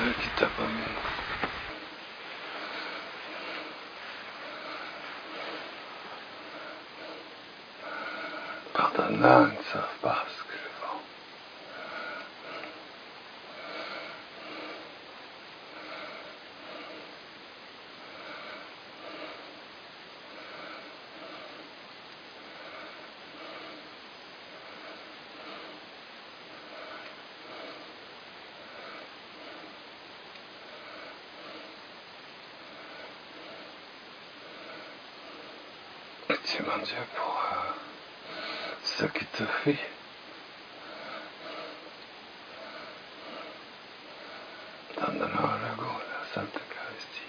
Dieu qui t'a promis. Pardonne-la, ils ne savent pas ce qu'ils font. Pitié, mon Dieu, pour ceux qui te fuient. Donne-leur le goût de la Sainte Eucharistie.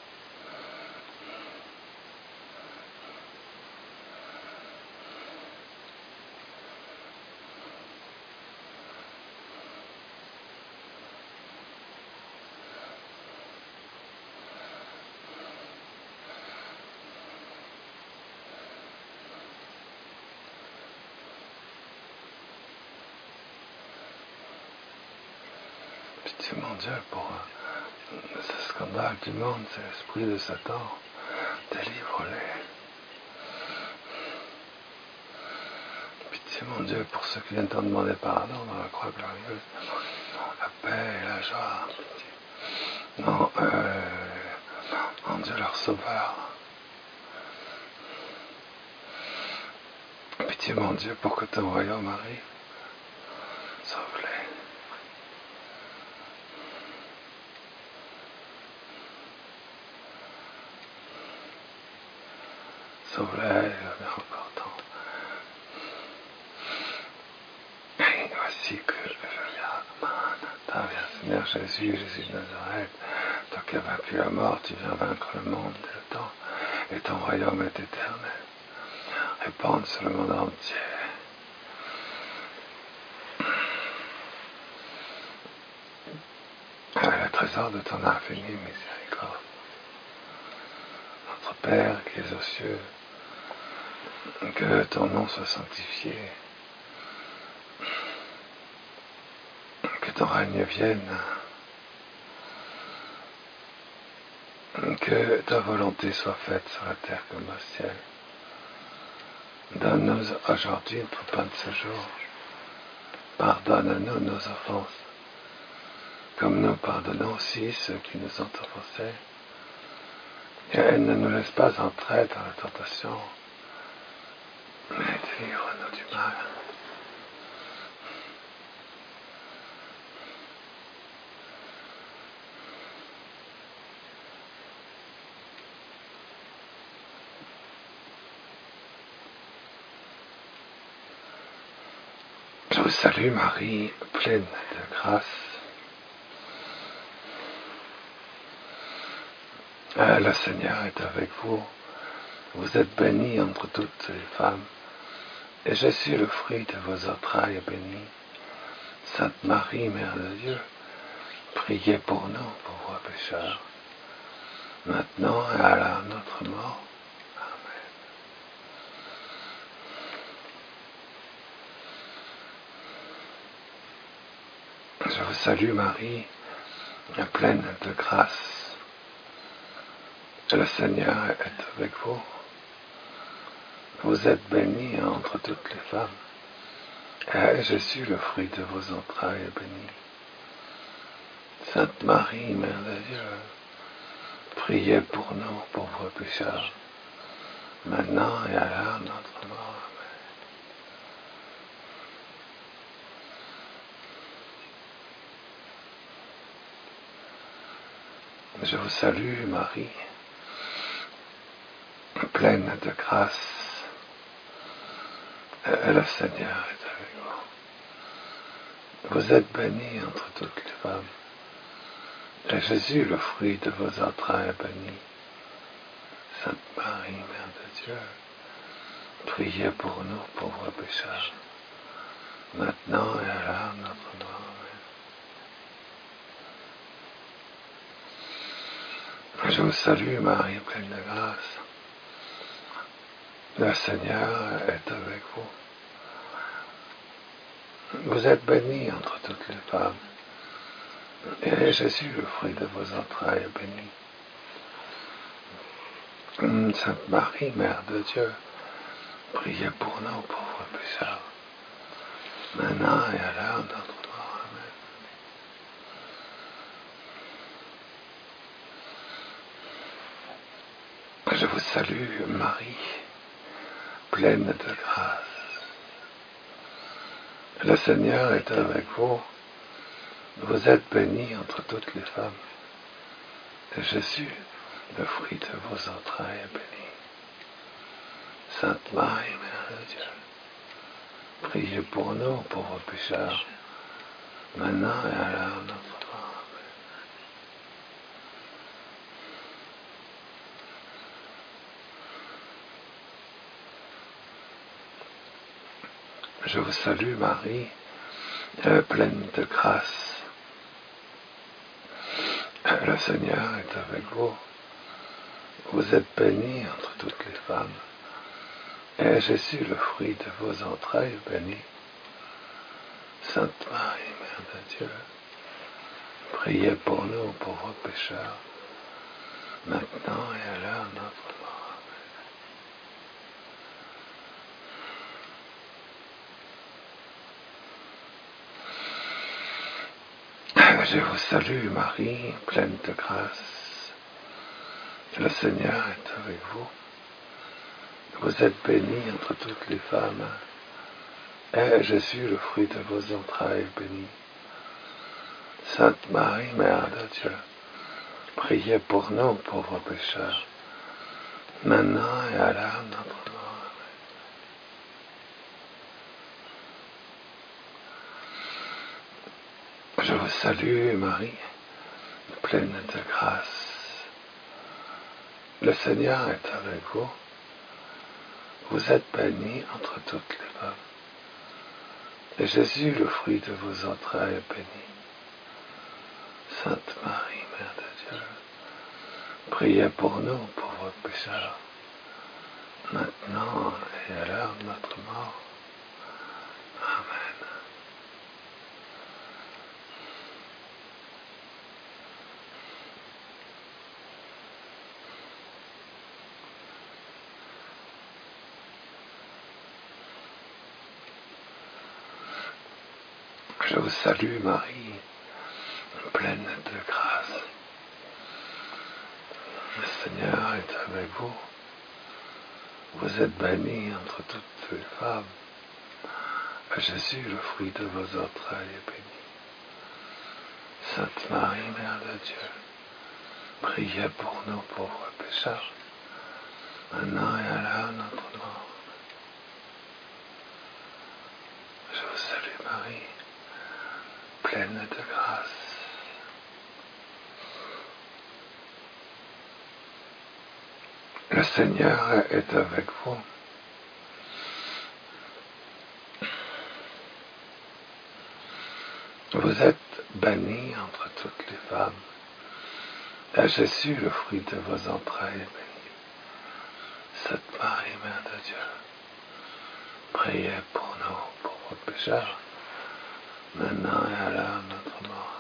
Pitié, mon Dieu, pour ce scandale du monde, c'est l'esprit de Satan. Délivre-les. Pitié, mon Dieu, pour ceux qui viennent t'en demander pardon dans la croix glorieuse. La paix et la joie. Pitié. Non, mon Dieu, leur sauveur. Pitié, mon Dieu, pour que ton royaume arrive. Sauve-les. Sauve-les, encore tant. Et voici que je viens. Ta viens, Seigneur Jésus, Jésus de Nazareth. Toi qui as vaincu la mort, tu viens vaincre le monde et le temps. Et ton royaume est éternel. Répande sur le monde entier. Le trésor de ton infinie miséricorde. Notre Père qui es aux cieux, que ton nom soit sanctifié, que ton règne vienne, que ta volonté soit faite sur la terre comme au ciel. Donne-nous aujourd'hui notre pain de ce jour. Pardonne-nous nos offenses, comme nous pardonnons aussi ceux qui nous ont offensés. Et ne nous laisse pas entrer dans la tentation, mais délivre-nous du mal. Je vous salue Marie, pleine de grâce. Le Seigneur est avec vous. Vous êtes bénie entre toutes les femmes. Et Jésus, le fruit de vos entrailles, est béni. Sainte Marie, Mère de Dieu, priez pour nous, pauvres pécheurs, maintenant et à l'heure de notre mort. Amen. Je vous salue Marie, pleine de grâce. Le Seigneur est avec vous. Vous êtes bénie entre toutes les femmes. Et Jésus, le fruit de vos entrailles, est béni. Sainte Marie, Mère de Dieu, priez pour nous, pauvres pécheurs, maintenant et à l'heure de notre mort. Amen. Je vous salue, Marie, pleine de grâce. Le Seigneur est avec vous. Vous êtes bénie entre toutes les femmes. Et Jésus, le fruit de vos entrailles, est béni. Sainte Marie, Mère de Dieu, priez pour nous, pauvres pécheurs, maintenant et à l'heure de notre mort. Amen. Je vous salue, Marie, pleine de grâce. Le Seigneur est avec vous. Vous êtes bénie entre toutes les femmes. Et Jésus, le fruit de vos entrailles, est béni. Sainte Marie, Mère de Dieu, priez pour nous pauvres pécheurs, maintenant et à l'heure de notre mort. Amen. Je vous salue, Marie, pleine de grâce. Le Seigneur est avec vous. Vous êtes bénie entre toutes les femmes. Et Jésus, le fruit de vos entrailles, est béni. Sainte Marie, Mère de Dieu, priez pour nous, pauvres pécheurs, maintenant et à l'heure de notre mort. Je vous salue, Marie, pleine de grâce. Le Seigneur est avec vous. Vous êtes bénie entre toutes les femmes. Et Jésus, le fruit de vos entrailles, est béni. Sainte Marie, Mère de Dieu, priez pour nous, pauvres pécheurs, maintenant et à l'heure de notre mort. Je vous salue, Marie, pleine de grâce. Le Seigneur est avec vous. Vous êtes bénie entre toutes les femmes. Et Jésus, le fruit de vos entrailles, est béni. Sainte Marie, Mère de Dieu, priez pour nous, pauvres pécheurs, maintenant et à l'heure de notre mort. Je vous salue, Marie, pleine de grâce. Le Seigneur est avec vous. Vous êtes bénie entre toutes les femmes. Et Jésus, le fruit de vos entrailles, est béni. Sainte Marie, Mère de Dieu, priez pour nous, pauvres pécheurs, maintenant et à l'heure de notre mort. Amen. Je vous salue, Marie, pleine de grâce. Le Seigneur est avec vous. Vous êtes bénie entre toutes les femmes. Et Jésus, le fruit de vos entrailles, est béni. Sainte Marie, Mère de Dieu, priez pour nous pauvres pécheurs, maintenant et à l'heure de notre mort. Je vous salue, Marie, pleine de grâce. Le Seigneur est avec vous. Vous êtes bénie entre toutes les femmes. Et Jésus, le fruit de vos entrailles, est béni. Sainte Marie, Mère de Dieu, priez pour nous, pauvres pécheurs, maintenant et à l'heure de notre mort.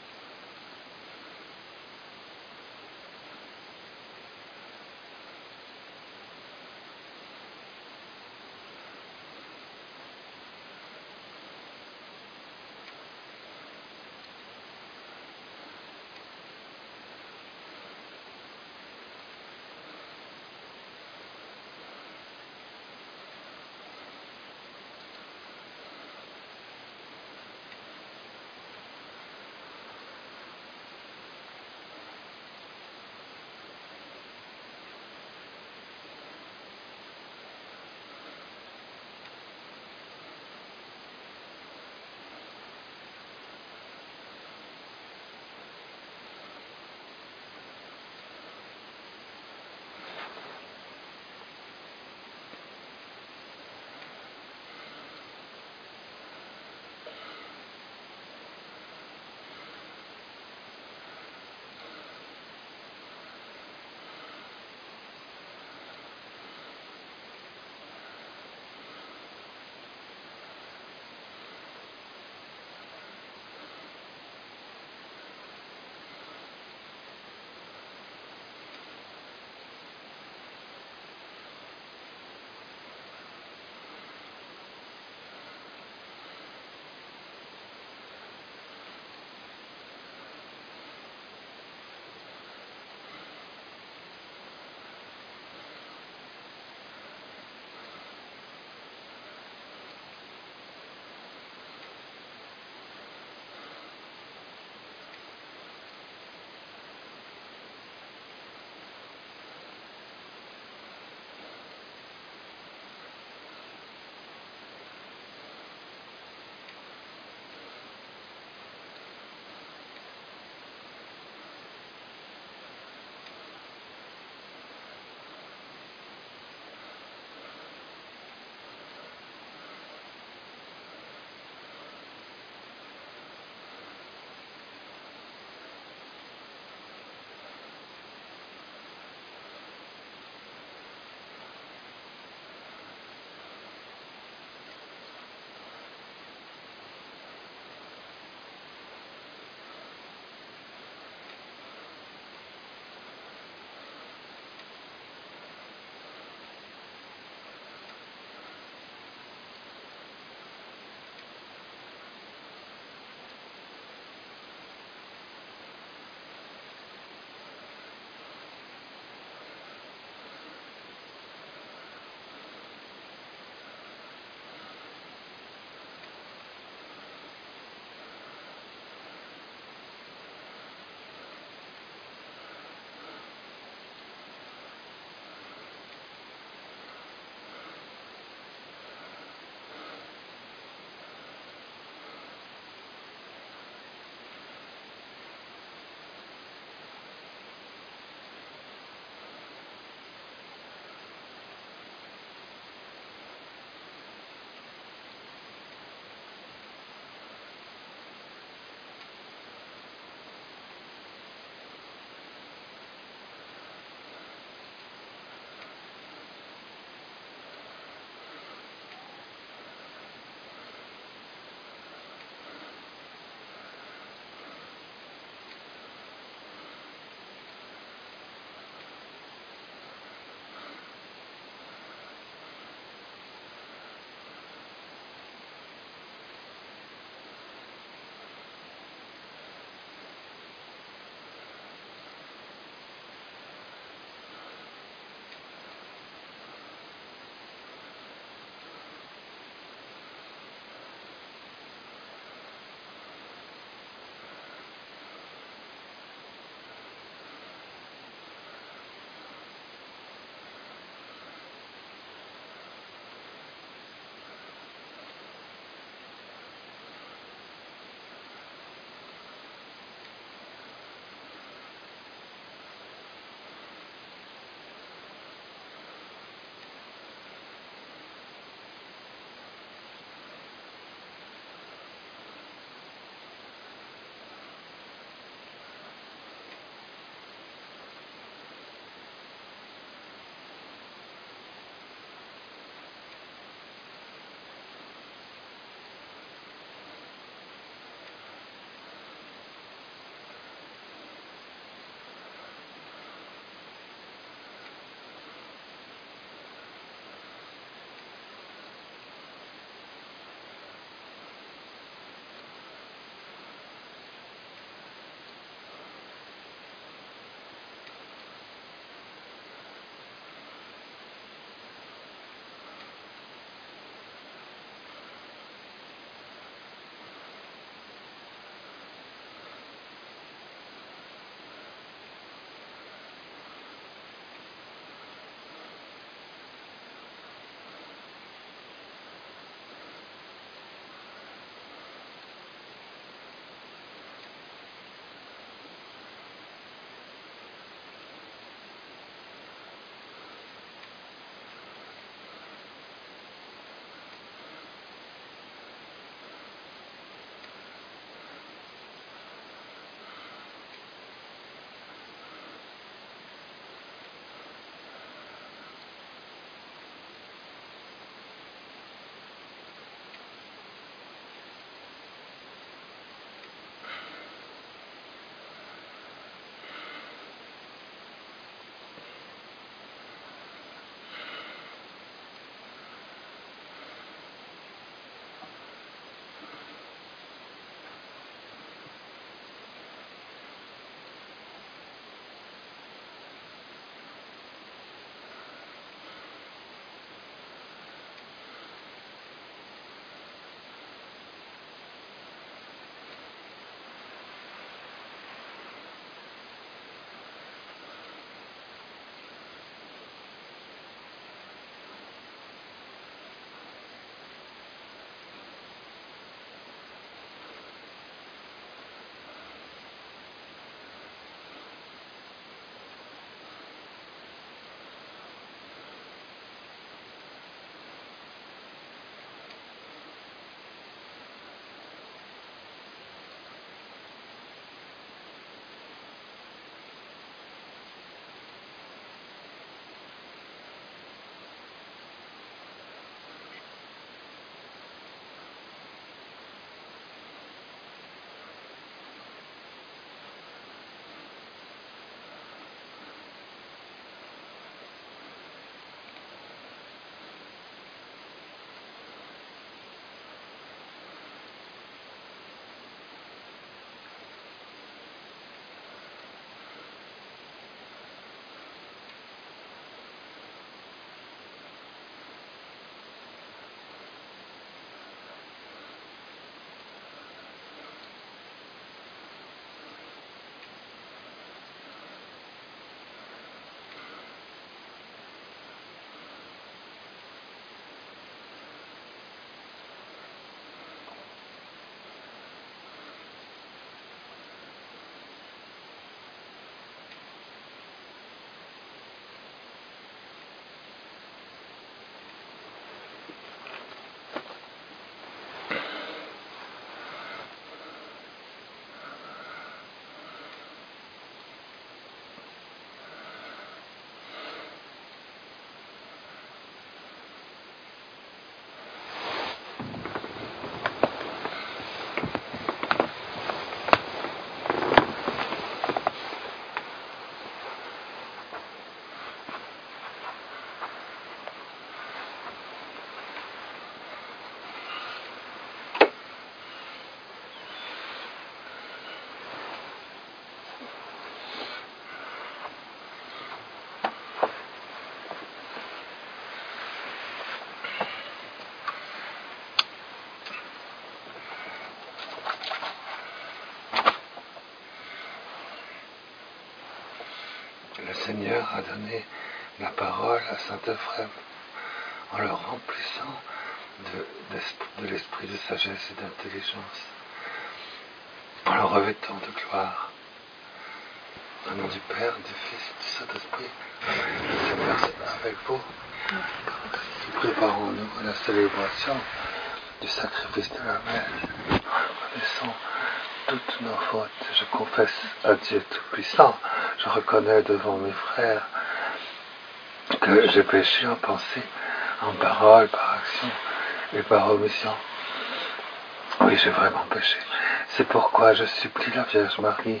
Seigneur a donné la parole à saint Ephrem en le remplissant de l'esprit de sagesse et d'intelligence, en le revêtant de gloire. Au nom du Père, du Fils, du Saint-Esprit, Seigneur, c'est avec vous. Préparons-nous à la célébration du sacrifice de la messe. Reconnaissons toutes nos fautes. Je confesse à Dieu Tout-Puissant. Je reconnais devant mes frères que j'ai péché en pensée, en parole, par action et par omission. Oui, j'ai vraiment péché. C'est pourquoi je supplie la Vierge Marie,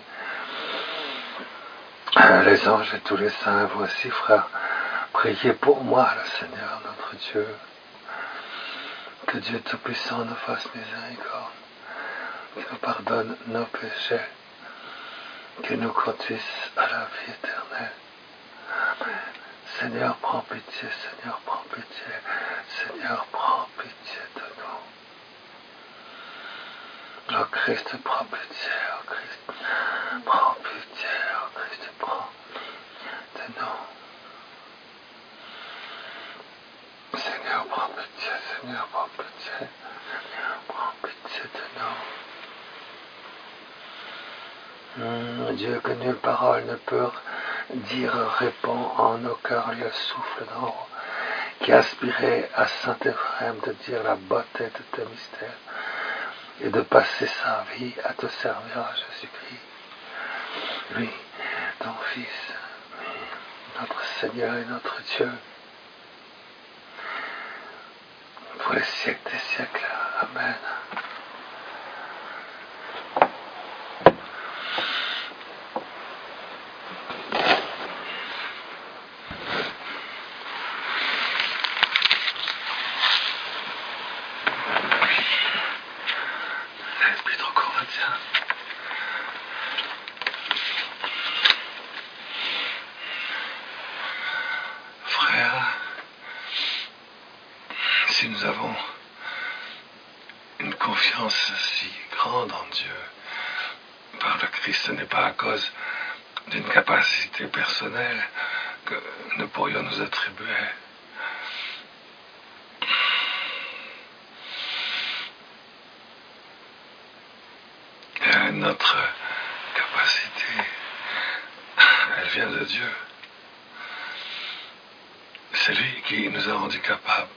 les anges et tous les saints. Voici, frères, priez pour moi, le Seigneur notre Dieu. Que Dieu Tout-Puissant nous fasse miséricorde, qu'il nous pardonne nos péchés, qu'il nous conduise à la vie éternelle. Amen. Seigneur, prends pitié, Seigneur, prends pitié, Seigneur, prends pitié de nous. Ô Christ, prends pitié, ô Christ, prends pitié, ô Christ, prends de nous. Seigneur, prends pitié, Seigneur, prends pitié, Seigneur, prends pitié de nous. Dieu, que nulle parole ne peut dire, répond en nos cœurs le souffle d'en haut, qui aspirait à saint Ephrem de dire la beauté de tes mystères et de passer sa vie à te servir à Jésus-Christ. Lui, ton Fils, notre Seigneur et notre Dieu, pour les siècles des siècles. Amen. L'Épître aux Corinthiens. Frères, si nous avons une confiance si grande en Dieu par le Christ, ce n'est pas à cause d'une capacité personnelle que nous pourrions nous attribuer. Notre capacité, elle vient de Dieu. C'est lui qui nous a rendus capables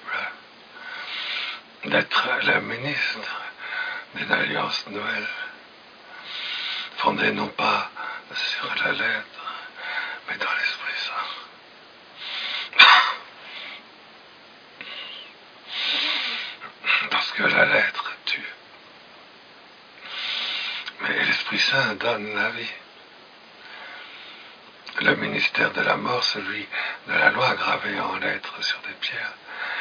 d'être le ministre d'une alliance nouvelle, fondée non pas sur la lettre, mais dans l'Esprit Saint. Parce que la lettre tue, mais l'Esprit Saint donne la vie. Le ministère de la mort, celui de la loi gravée en lettres sur des pierres,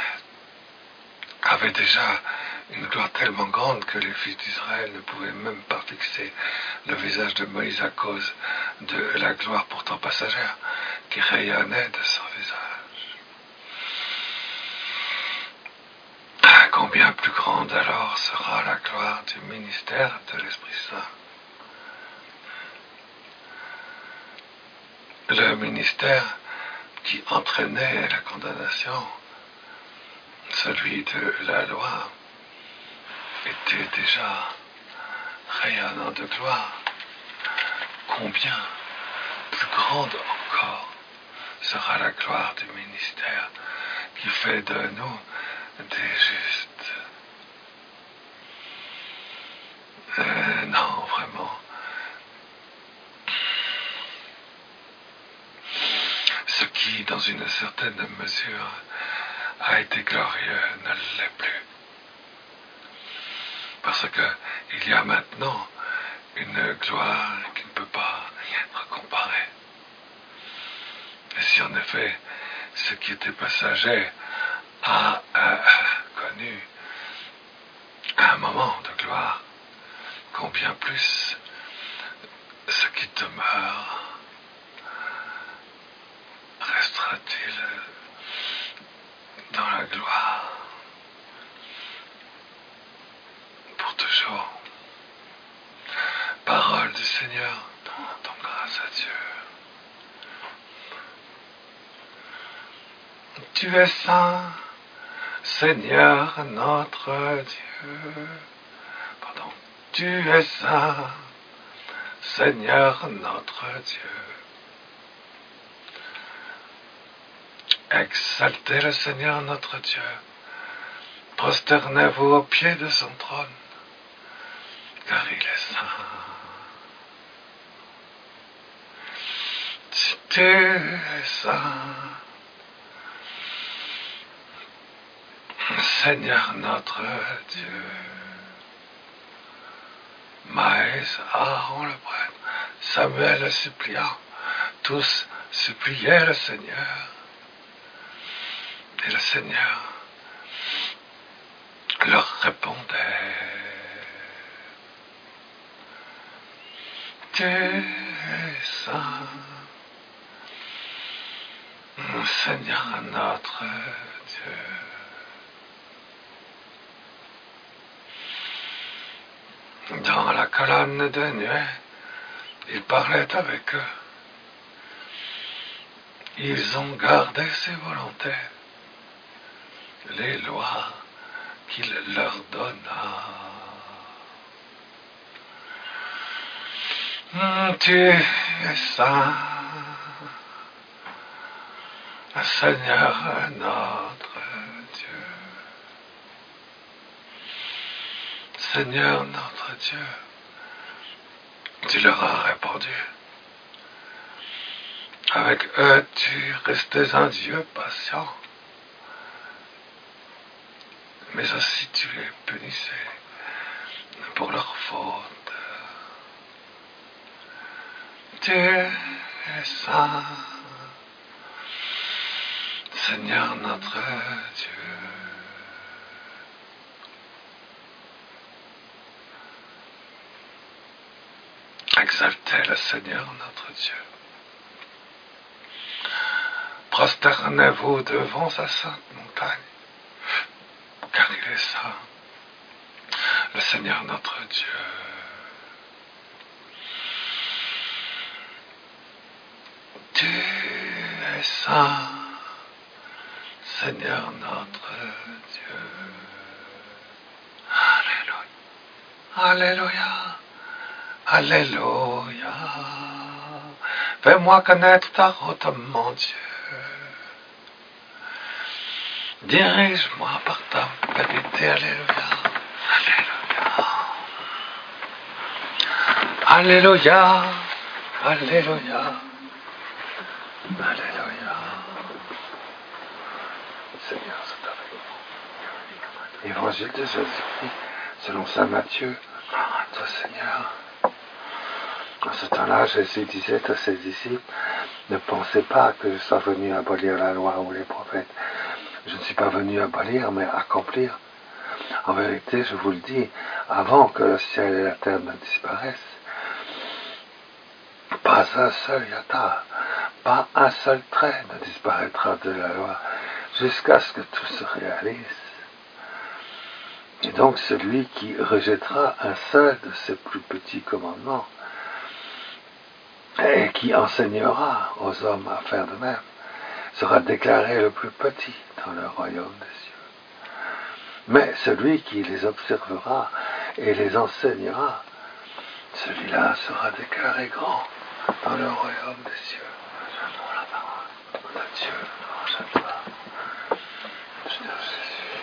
avait déjà une gloire tellement grande que les fils d'Israël ne pouvaient même pas fixer le visage de Moïse à cause de la gloire pourtant passagère qui rayonnait de son visage. Combien plus grande alors sera la gloire du ministère de l'Esprit Saint. Le ministère qui entraînait la condamnation, celui de la loi, était déjà rayonnant de gloire. Combien plus grande encore sera la gloire du ministère qui fait de nous des justes. Non, vraiment. Ce qui, dans une certaine mesure, a été glorieux ne l'est plus. Parce qu'il y a maintenant une gloire qui ne peut pas être comparée. Et si en effet, ce qui était passager a connu un moment de gloire, combien plus ce qui demeure restera-t-il dans la gloire pour toujours. Parole du Seigneur, rendons grâce à Dieu. Tu es saint, Seigneur notre Dieu. Pardon. Tu es saint, Seigneur notre Dieu. Exaltez le Seigneur notre Dieu. Prosternez-vous au pied de son trône, car il est saint. Tu es saint, Seigneur notre Dieu. Maïs, Aaron le prêtre, Samuel le suppliant, tous suppliaient le Seigneur. Et le Seigneur leur répondait. Tu es saint, Seigneur notre Dieu. Dans la colonne de nuée, il parlait avec eux. Ils ont gardé ses volontés, les lois qu'il leur donna. Tu es saint, Seigneur notre Dieu. Seigneur notre Dieu, tu leur as répondu. Avec eux, tu restais un Dieu patient, mais aussi tu les punissais pour leurs fautes. Tu es saint, Seigneur notre Dieu. Exaltez le Seigneur notre Dieu. Prosternez-vous devant sa sainte montagne, car il est saint, le Seigneur notre Dieu. Tu es saint, Seigneur notre Dieu. Alléluia, Alléluia. Fais-moi connaître ta route, mon Dieu. Dirige-moi par ta vérité, Alléluia. Alléluia. Alléluia. Alléluia. Seigneur, c'est avec nous. Évangile de Jésus-Christ, selon saint Matthieu. Gloire à toi, Seigneur. En ce temps-là, Jésus disait à ses disciples, ne pensez pas que je sois venu abolir la loi ou les prophètes. Je ne suis pas venu abolir, mais accomplir. En vérité, je vous le dis, avant que le ciel et la terre ne disparaissent, pas un seul iota, pas un seul trait ne disparaîtra de la loi, jusqu'à ce que tout se réalise. Et donc celui qui rejettera un seul de ces plus petits commandements, et qui enseignera aux hommes à faire de même, sera déclaré le plus petit dans le royaume des cieux. Mais celui qui les observera et les enseignera, celui-là sera déclaré grand dans le royaume des cieux. J'adore la parole de Dieu. J'adore. Seigneur Jésus.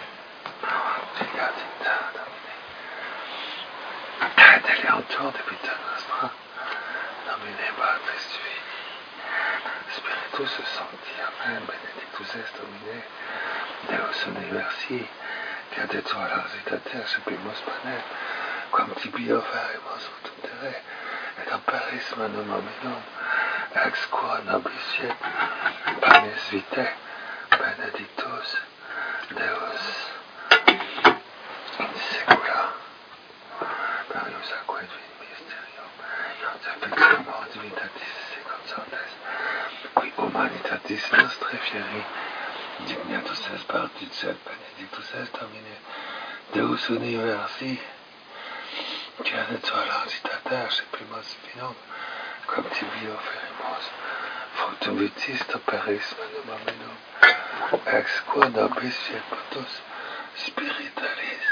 Aide-les autour de vita nostra. Domine Patris Tui. Spiritus Sancti. Amen. Benedictus est Domine. Deus universi. Fiat tualas itater subimus panem. Quam tibi oferimus ut terre. Et aperis manum hominum. Ex qua nobis fiet. Panis vitae. Benedictus Deus in secula. Parius aquae mysterium. Sanctum divitatis consortes. Qui humanitatis nostre fieri. Dignatus est particet. Benedictus est Domine. Deus universi. Fiat tualas itater subimus finum. Quam tibi oferimus fructum vitis operis manum hominum. ex quo nobis potus spiritualis.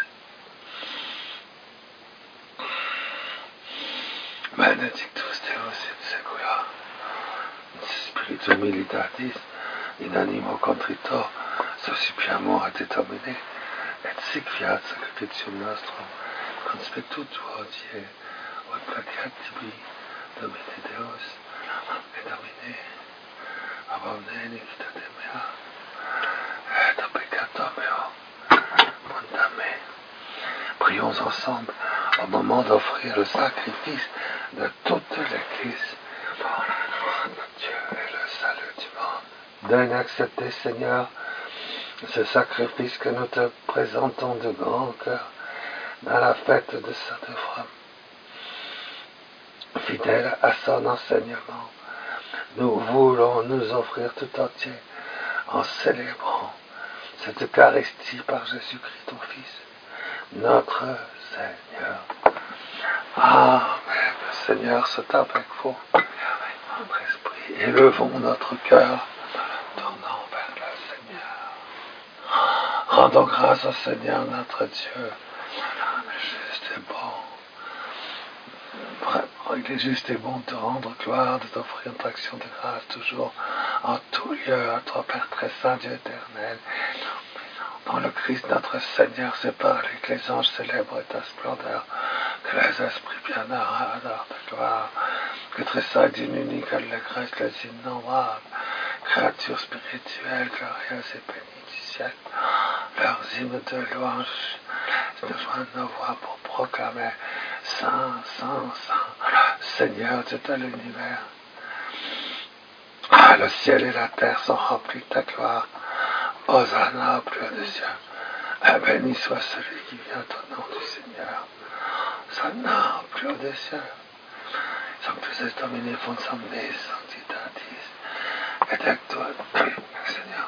Benedictus Deus in secula, spiritu militatis, in animo contrito, suscipiamo ad domine, et sic fiat sacrificium nostrum, conspectutu hodie, ut placeat tibi, Domine Deus, et Domine, abomne iniquitate mea, et a peccato meo, mondame. Prions ensemble au moment d'offrir le sacrifice de toute l'Église pour la gloire de Dieu et le salut du monde. Donne accepter, Seigneur, ce sacrifice que nous te présentons de grand cœur dans la fête de Sainte Femme. Fidèle à son enseignement, nous voulons nous offrir tout entier en célébrant cette Eucharistie par Jésus-Christ, ton Fils, notre Seigneur. Amen. Le Seigneur soit avec vous et avec notre esprit. Élevons notre cœur, tournons vers le Seigneur. Rendons grâce au Seigneur notre Dieu. Juste et bon. Vraiment, il est juste et bon de te rendre gloire, de t'offrir une action de grâce toujours, en tout lieu, à toi, Père très saint, Dieu éternel. Dans le Christ notre Seigneur, c'est par lui que les anges célèbrent ta splendeur, que les esprits bienheureux adorent ta gloire, que très saint, unique, allégresse, les innombrables créatures spirituelles, glorieuses et bénies du ciel, leurs hymnes de louange se joignent nos voix pour proclamer Saint, Saint, Saint, Seigneur de tout l'univers. Ah, le ciel et la terre sont remplis de ta gloire. Hosanna au plus haut des cieux. Et béni soit celui qui vient au nom du Seigneur. Hosanna au plus haut des cieux. Sanctus est Domini fons omnis sanctitatis. Et tectua, Seigneur,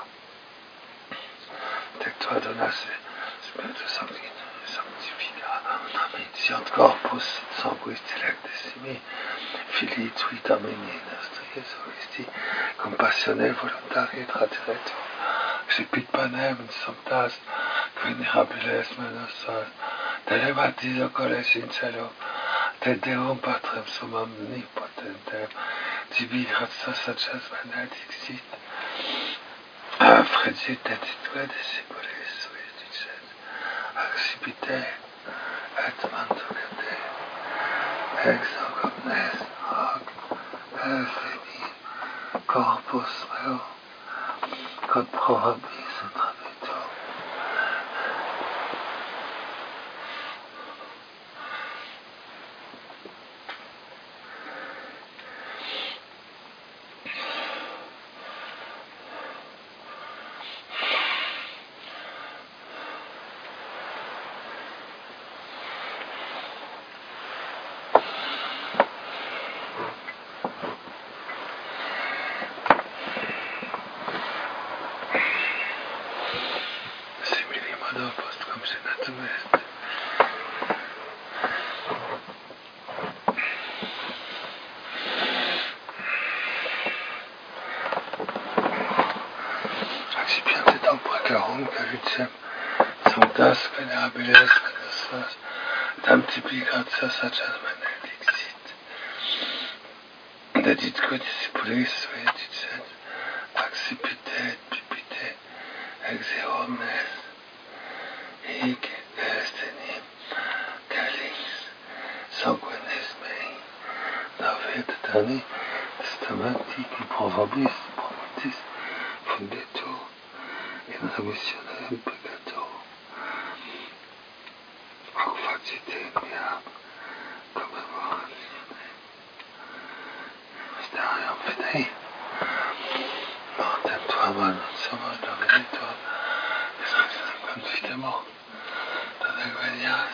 tectua donas spiritus sanctifica. Omniscient corpus sanguis dilectissimi. Filii tui Domini nostri Jesu Christi. Compassioné voluntari et radiretur. Recipit panem in sanctas, venerabiles menosas, televatis ocules in cielo, te Deum Patrem summum omnipotentem, tibi gratia saces benedictit, fregit et titque discipulis suis dicet, accipite et manducate, ex hoc omnes hoc veni corpus meo, quod pro vobis et tradito. Simili post cum senatum est. Accipiente et precarum calicem, sanctas venerabiles menosas, tam tibi gratia saces benedictit. Deditque discipulis sui dicet, accipite et pipite, ex omnes, hic est enim calix sanguinis mei, novit eterni testamenti qui pro vobis promitis fundetur in remissionem peccator. Hoc facite in mea commemoratione. Mysterium Fidei. Mortem tuam annuntiamur Domini tuam, et confidemur de venias.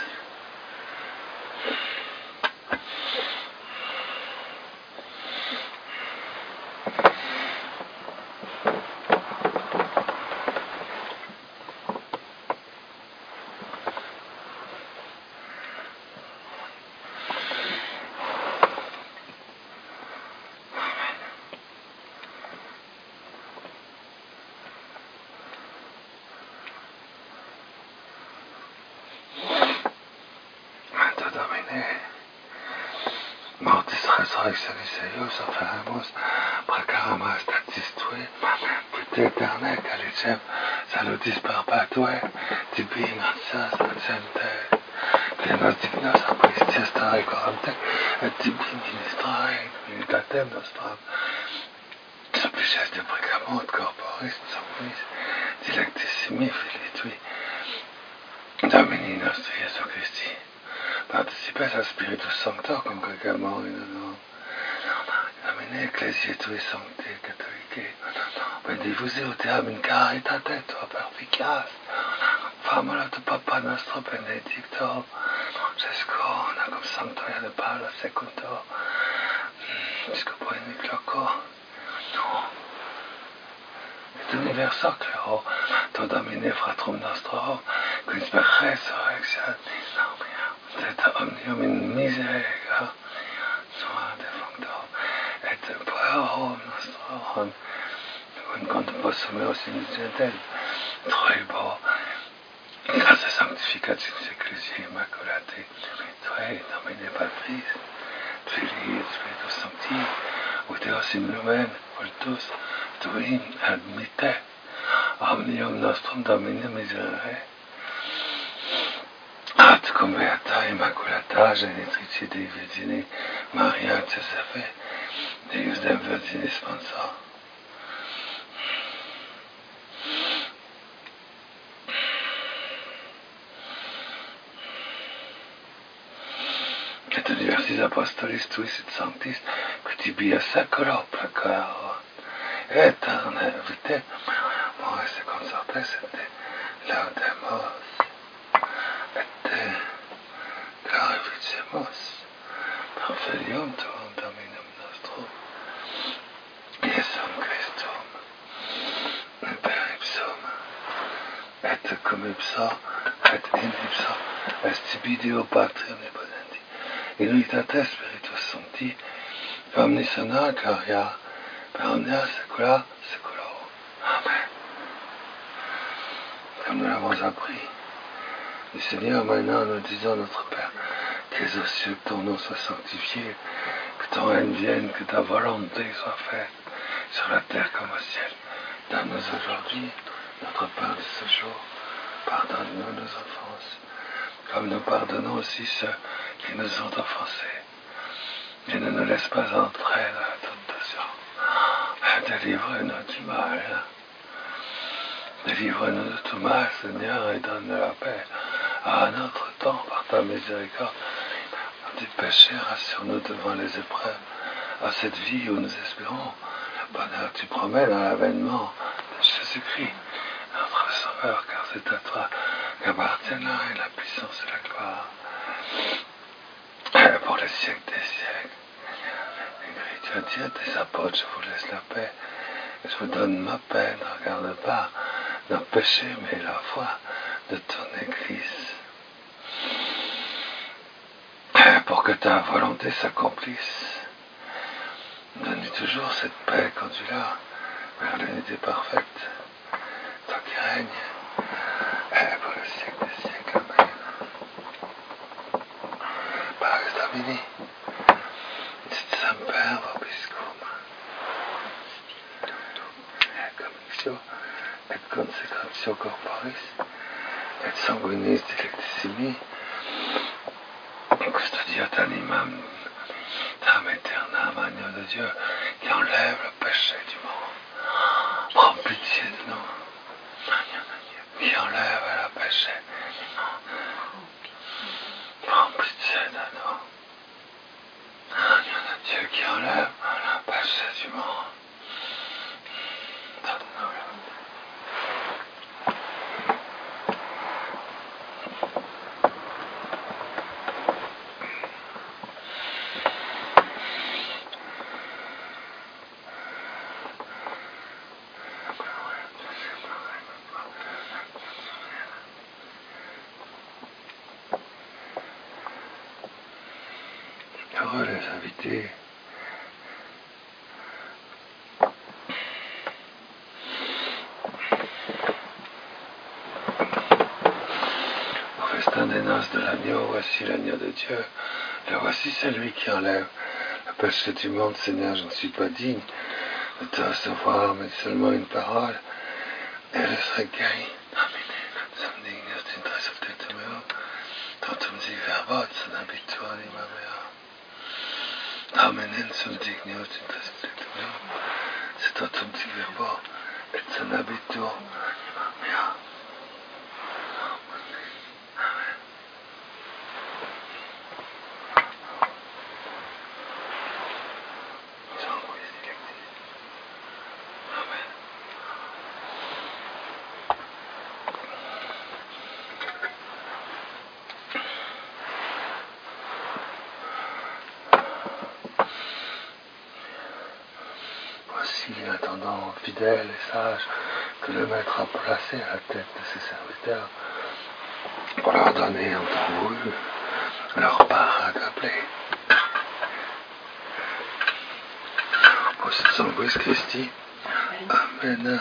Troik Sarisayo, Sofaramus, Prakaramas, Tatistue, Pute Terne, Kalichev, Saludis Parpatue, Tibi Nansas, Nansente, Klenos Dignos, Apristias Tare Corante, Tibi Ministrae, Militatem Nostram, Sopiches de Precamot, Corporis, Sopris, Dilectissimi, Filitui, Domini Nostri Jesu Christi. Participes a Spiritus Sancto congregament in Domine Ecclesiae Tui Sancte Catholique Benedivus Eoteam in caritate tua perficias Famula tu Papa nostro Benedicto Gescona cum Sanctoria de Paula Secundo Biscopo in Cloco et universo clero to Domine Fratrum nostro quis per resurrection et omnium in miseria sua defuncto et puerum nostrum un contemplum meus indigentes troibo gratia sanctificationis ecclesiae immaculatae Tue Domine Patris Filii et Spiritus Sancti ut eos in lumen vultus Tui admitte omnium nostrum Domine miserere At cum beata immaculata genitrice Dei Virgini Maria Josephine Deus dem Virgini sponsor et universis apostolis tuis et sanctis cutibia secula precaro aeterne vitae mores et consortes et laudemus glorificemus per filium tuum Dominum nostrum Iesum Christum per ipsum et cum ipso et in ipso est tibi Deo Patri omnipotenti in unitate Spiritus Sancti omnis honor gloria per omnia saecula saeculorum. Amen. Comme nous l'avons appris du Seigneur, maintenant nous disons notre Père, que aux cieux que ton nom soit sanctifié, que ton règne vienne, que ta volonté soit faite sur la terre comme au ciel. Donne-nous aujourd'hui notre pain de ce jour. Pardonne-nous nos offenses, comme nous pardonnons aussi ceux qui nous ont offensés. Et ne nous laisse pas entrer dans la tentation. Délivre-nous du mal. Délivre-nous de tout mal, Seigneur, et donne la paix à notre temps par ta miséricorde. Du péché, rassure-nous devant les épreuves. À cette vie où nous espérons le bonheur que tu promets dans l'avènement de Jésus-Christ, notre Sauveur, car c'est à toi qu'appartiennent la puissance et la gloire. Et pour les siècles des siècles. Et tu as dit à tes apôtres, je vous laisse la paix. Et je vous donne ma paix, ne regarde pas nos péchés, mais la foi de ton Église. Pour que ta volonté s'accomplisse, donne-lui toujours cette paix, conduis-la vers l'unité parfaite, toi qui règnes, et pour le siècle des siècles. Amen. Pax Domini, sit semper vobiscum, et convictio, et consecratio corporis, et sanguinis dilectissimi, Custodia t'animam, tam aeternam, agneau de Dieu, qui enlève le péché du monde. Prends pitié de nous, agneau de Dieu, qui enlève le péché du monde. Prends pitié de nous, agneau de Dieu, qui enlève le péché du monde. Donne-nous la heureux les invités. Au festin des noces de l'agneau, voici l'agneau de Dieu. Le voici celui qui enlève le Parce que tu montres, Seigneur, je ne suis pas digne de te recevoir, mais seulement une parole, et je serai guéri. Som dignos intrasubjectum meo, totum si verbot, son habitur anima mea. Amen, sum dignos intrasubjectum meo, c'est totum si verbot, et son habitur anima mea. Voici l'intendant fidèle et sage que le maître a placé à la tête de ses serviteurs pour leur donner en temps voulu leur part accablée. Post sanguis Christi. Amen.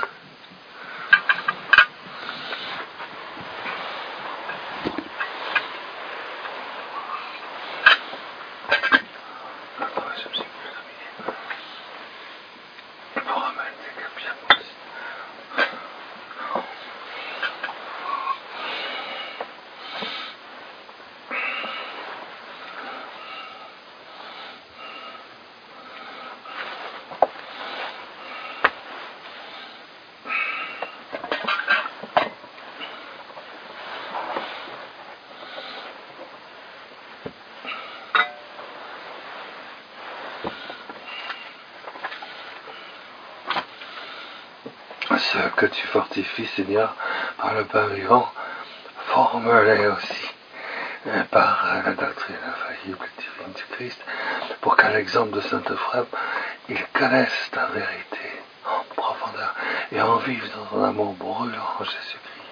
Ceux que tu fortifies, Seigneur, par le pain vivant, forme-les aussi par la doctrine infaillible divine du Christ, pour qu'à l'exemple de saint Ephrem, ils connaissent ta vérité en profondeur et en vivent dans ton amour brûlant en Jésus-Christ.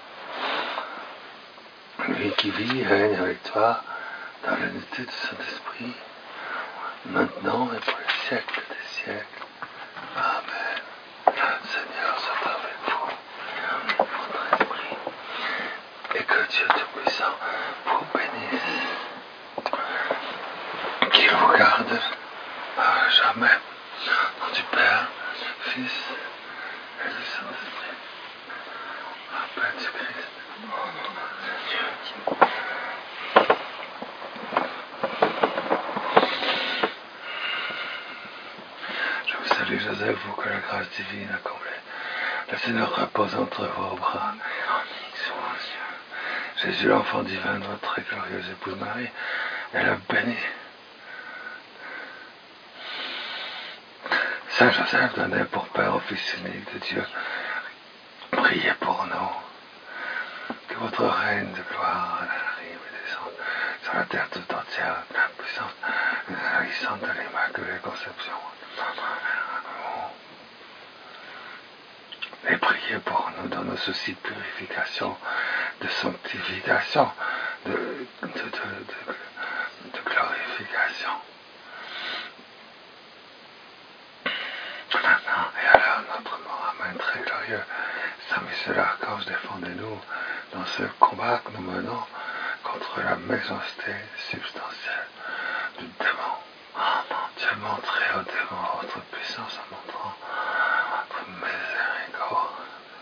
Lui qui vit et règne avec toi dans l'unité du Saint-Esprit, maintenant et pour les siècles des siècles. Amen. Seigneur, soit avec vous, votre esprit, et que Dieu Tout-Puissant vous bénisse, qu'il vous garde à jamais, au nom du Père, Fils et du Saint-Esprit, la paix du Christ, au nom de Dieu. Je vous salue, Joseph, vous que la grâce divine a comblé. Le Seigneur repose entre vos bras. Jésus, l'enfant divin de votre très glorieuse épouse Marie, elle a béni. Saint Joseph, donné pour Père au Fils unique de Dieu, priez pour nous. Que votre règne de gloire arrive et descende sur la terre tout entière, la puissance de l'Immaculée Conception. Et priez pour nous dans nos soucis de purification, de sanctification, de glorification. Et alors, notre mort, Amen, très glorieux, Saint Michel l'Archange, défendez-nous dans ce combat que nous menons contre la méchanceté substantielle du démon. Dieu, montrez au démon votre puissance en montrant votre miséricorde.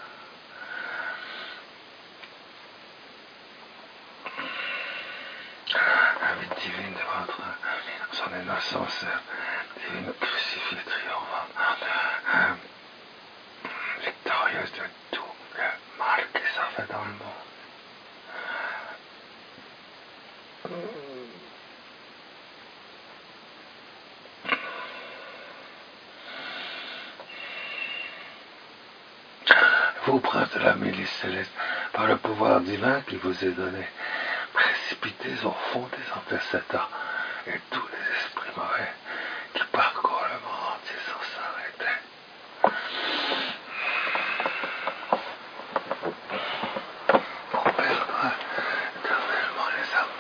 La vie divine de votre son innocence divine crucifiée triomphante, victorieuse de tout le mal qui s'en fait dans le monde. Vous, prince de la milice céleste, par le pouvoir divin qui vous est donné, précipitez au fond des enfers Satan et tous les esprits mauvais qui parcourent le monde entier sans s'arrêter. Pour perdre éternellement les âmes.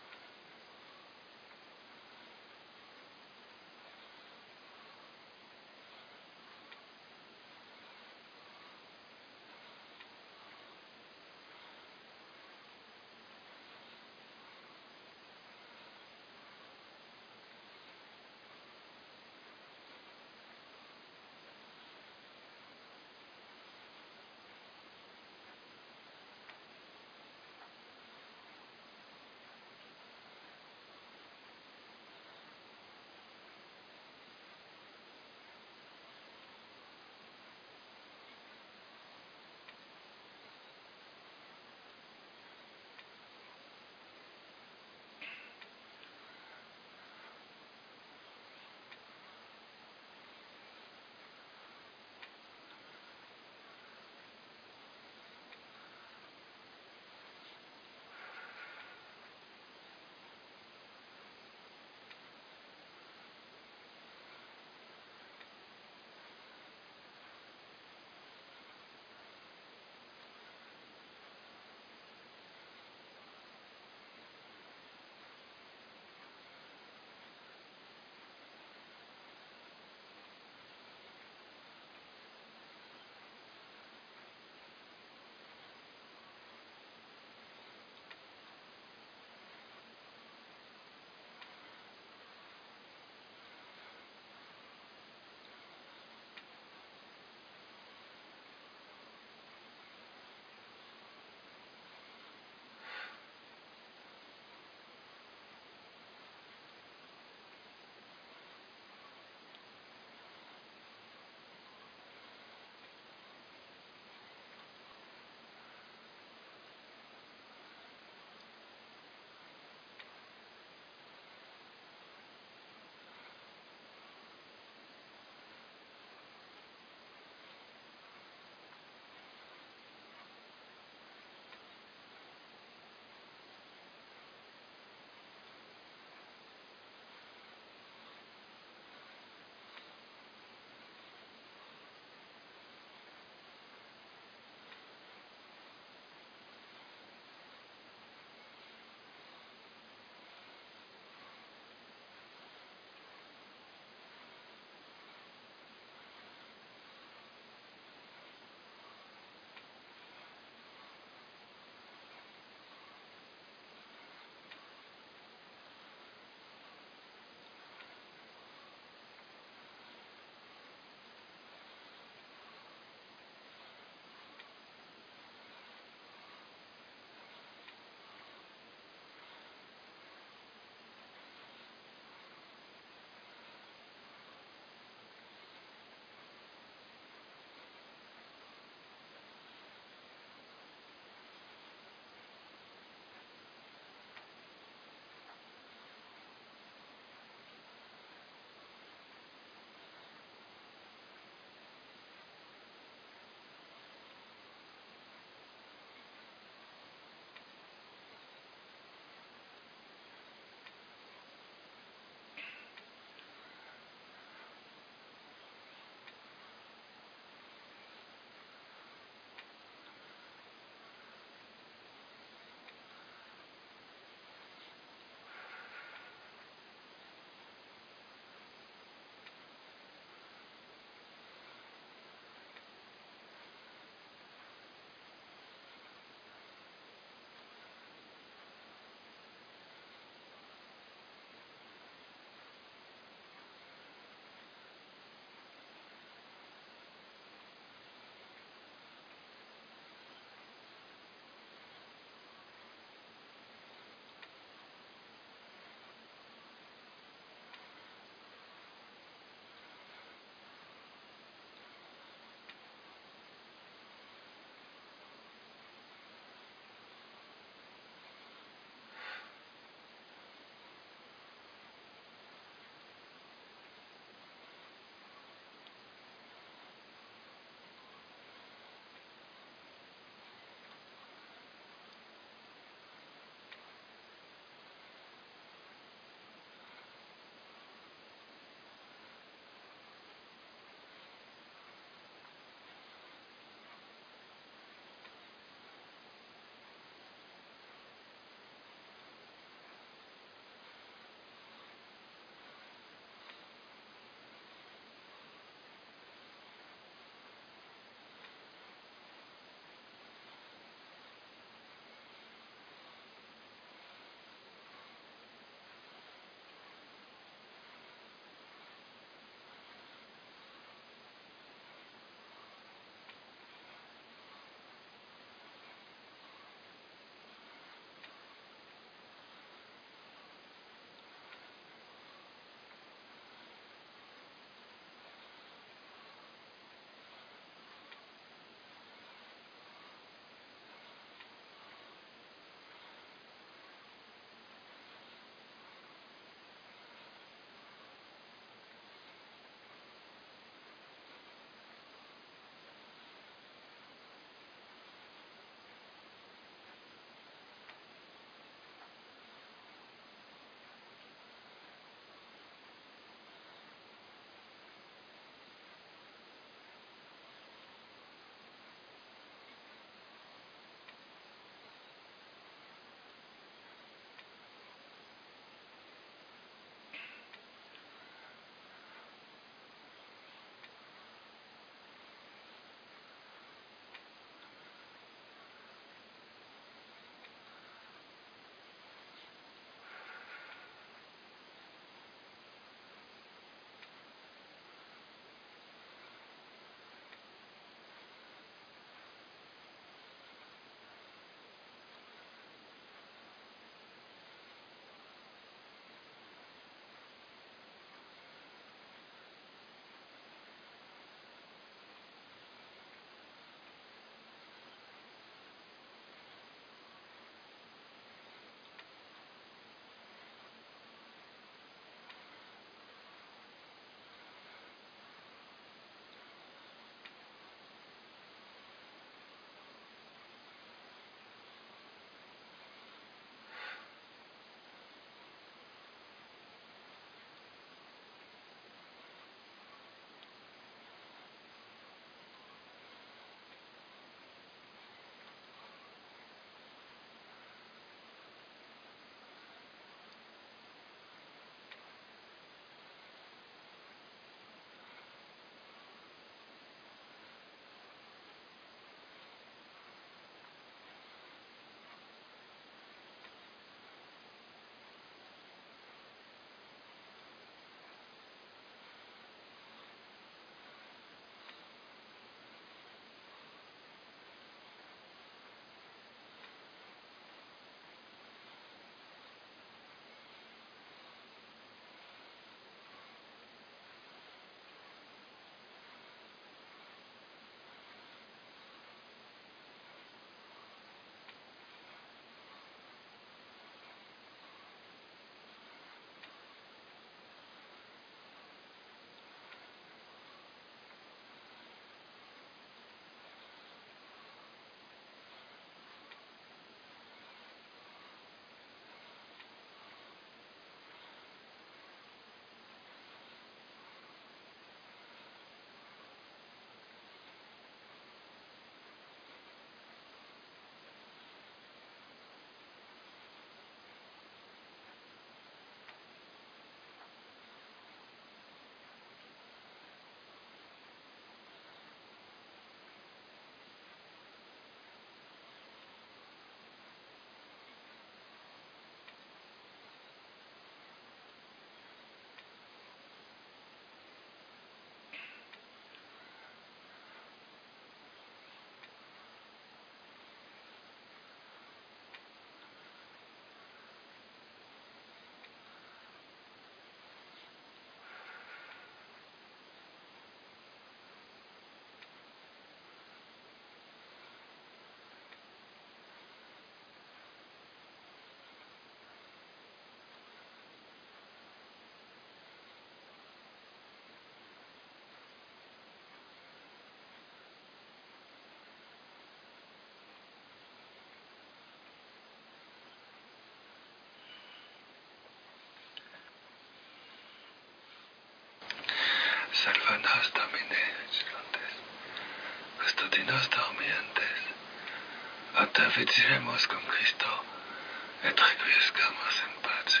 Atta vigileremos con Cristo, et requiescamos in pace.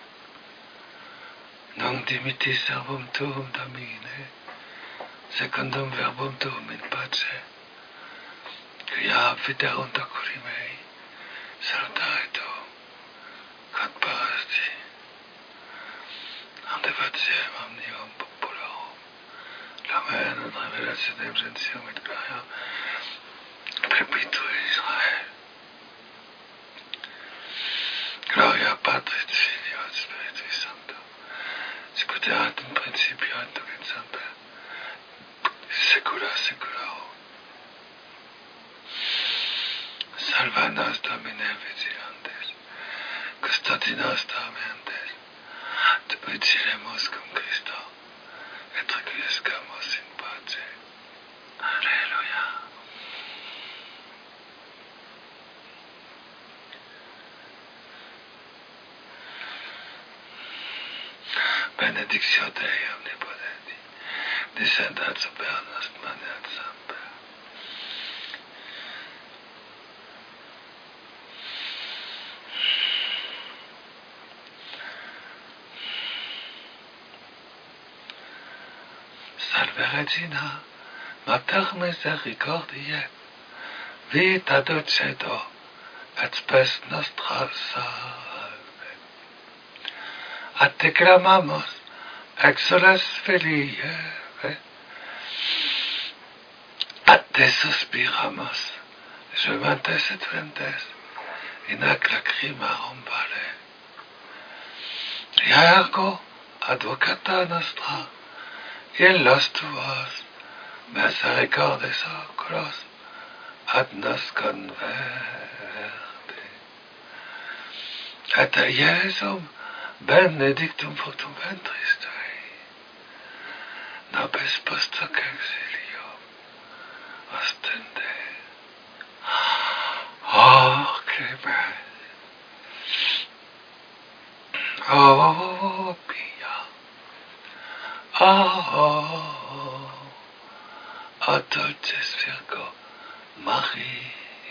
Non dimitti servum tuum, Domine, secundum verbum tuum in pace, quia viderunt oculi mei, salutare tuum, quod parasti, ante faciem omnium populorum, l'amen et revelationem gentium et gloria, Pepito Israel. Gloria Patris, Filio et Spiritui Sancto, sicut erat in principio et nunc et semper, secula seculorum. Salva nos Domine vigilantes, custodinos dormientes, te vigilemus cum Christo, et requiescamus in pace. Alleluia. Benedictio Dei omnipotenti, descendat super nos manet semper. Salve Regina, Mater misericordiae, vita dulcedo, et spes nostra salve. A te clamamos, exules Filii Eve, a te suspiramos, gementes et flentes, in ac lacrimarum vale. Ergo, advocata nostra, illos tuos, misericordes oculos, ad nos converte. Et Iesum benedictum fructum ventris tui, nobis post hoc exilium ostende. Oh, clemens! Oh, pia! Oh, dulcis Virgo Maria!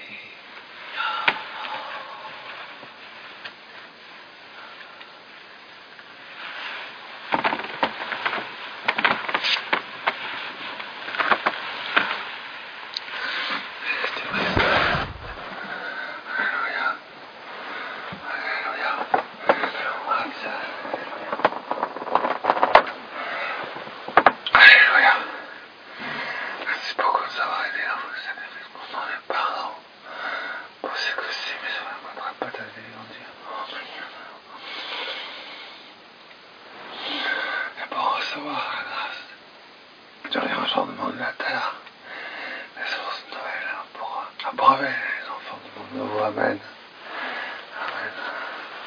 Recevoir la grâce du réenchantement de la terre, les sources nouvelles pour abreuver les enfants du monde nouveau. Amen.